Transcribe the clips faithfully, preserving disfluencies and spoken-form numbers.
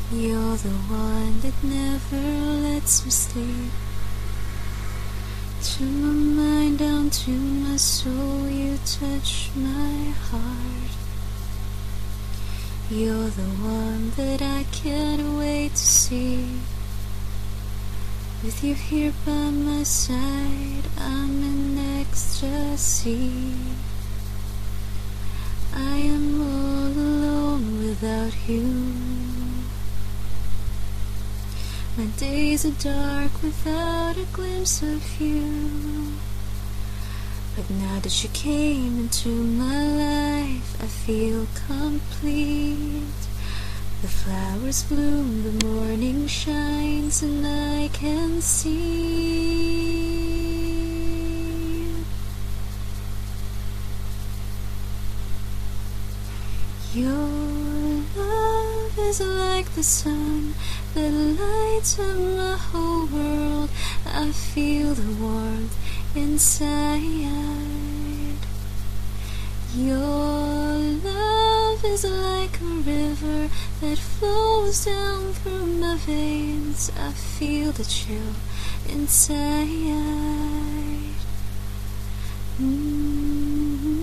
You're the one that never lets me sleep. To my mind, down to my soul, you touch my heart. You're the one that I can't wait to see. With you here by my side, I'm in ecstasy. I am all alone without you. My days are dark without a glimpse of you. But now that you came into my life, I feel complete. The flowers bloom, the morning shines, and I can see. Your love is like the sun that lights up my whole world. I feel the warmth inside. Your love is like a river that flows down through my veins. I feel the chill inside. Mm-hmm.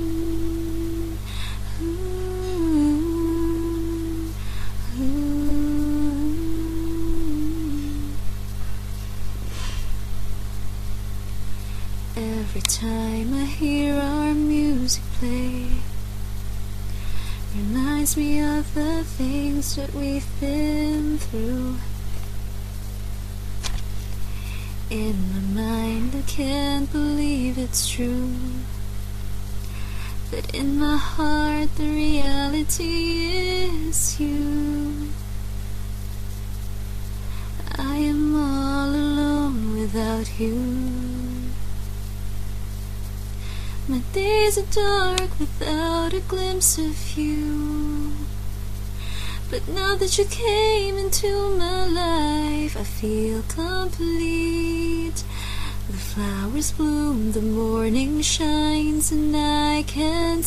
Every time I hear our music play, reminds me of the things that we've been through. In my mind, I can't believe it's true, but in my heart the reality is you. I am all alone without you. My days are dark without a glimpse of you. But now that you came into my life, I feel complete. The flowers bloom, the morning shines, and I can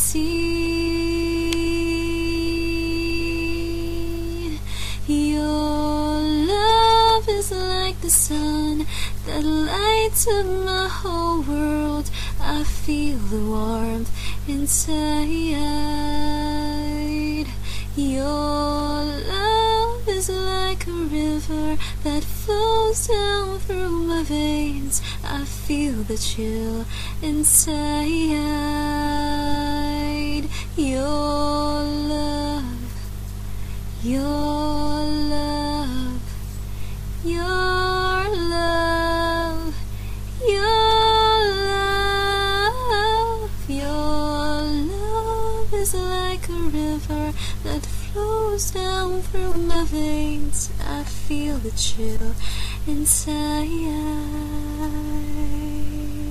see. Your love is like the sun that lights up my whole world. I feel the warmth inside. Your love is like a river that flows down through my veins. I feel the chill inside. Your love, your love, your love, your is like a river that flows down through my veins. I feel the chill inside.